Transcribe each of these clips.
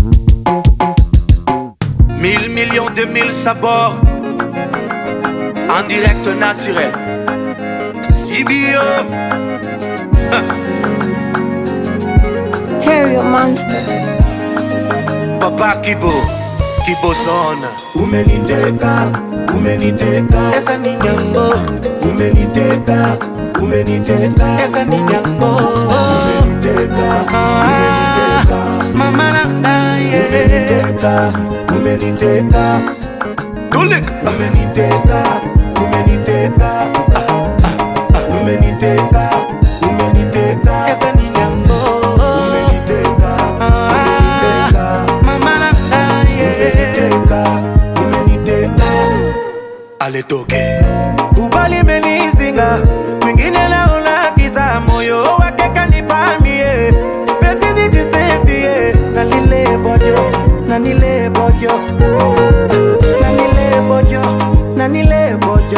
1000 millions de 1000 sabords en direct naturel. CBO Terrio Monster. Papa Kibo Zone. Umeniteka esa ni nyango. Umeniteka esa ni nyango. Umeniteka mama nanga umeniteka Tulik umeniteka esa ni nyango. Umeniteka mama nanga umeniteka aletoke ubali menizinga mwingine naona kiza moyo wake kanipamie peti nijisefie nanile bojo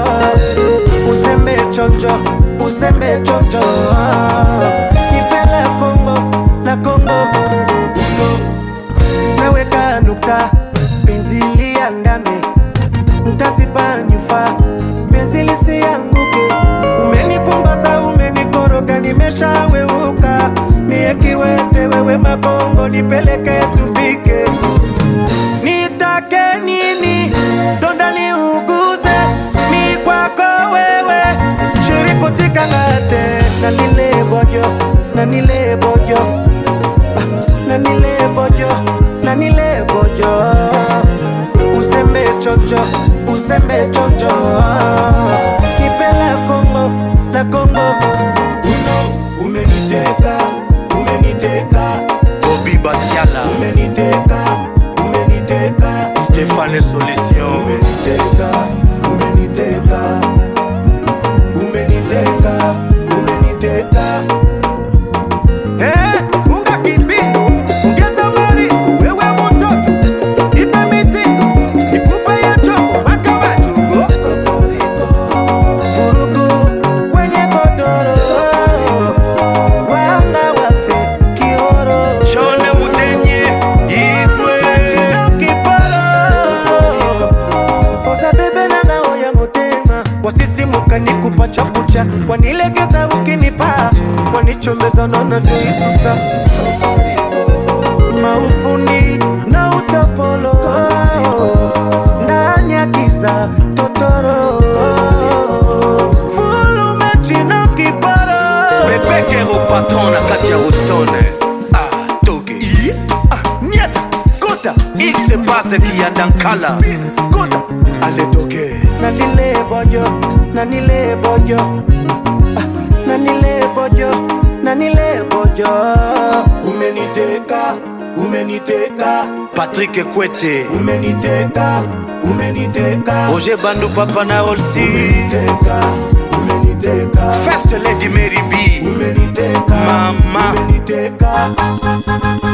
usembe chonjo nipele na Kongo uno naweka nukta penzili andame mtasipanyufa penzili sianguke umenipumbaza umenikoroga nimeshaweuka mie kiwete wewe makongo nipeleke tufike nitake nini donda niuguze mi kwako wewe shirikutika ngate nanile bojo usembe chonjo nipela na Kongo uno umeniteka Bobby Basiala umeniteka Stéphane Solution umeniteka funga kimbi ongeza mali wewe mtoto ipe miti ikupe ya chombo mpaka wajugo furugu kwenye kodoro wanga wafe kioro Shone udenye Igwe oza bebe na ngao ya motema wasisi mukanikupa chakucha wanilegeza ukinipa wanichomeza nona vyoisusa maufuni na utapolo ndani ya kisa totoro fulu mechi na kipara Mepeke upatona kati ya Houstone Toge Nyata Kota X base kiyandankala Kota Ale Toge nanile bojo umeniteka Patrick Kwete umeniteka Roger Bandou Papa na Olsi umeniteka First Lady Mary B umeniteka Mama umeniteka